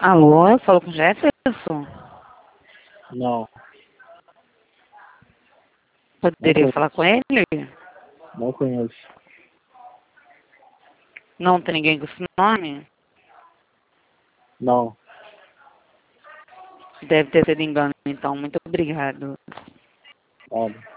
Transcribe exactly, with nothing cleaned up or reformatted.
Alô, eu falo com o Jefferson? Não. Poderia Não falar com ele? Não conheço. Não tem ninguém com esse nome? Não. Deve ter sido engano, então. Muito obrigado. Nada.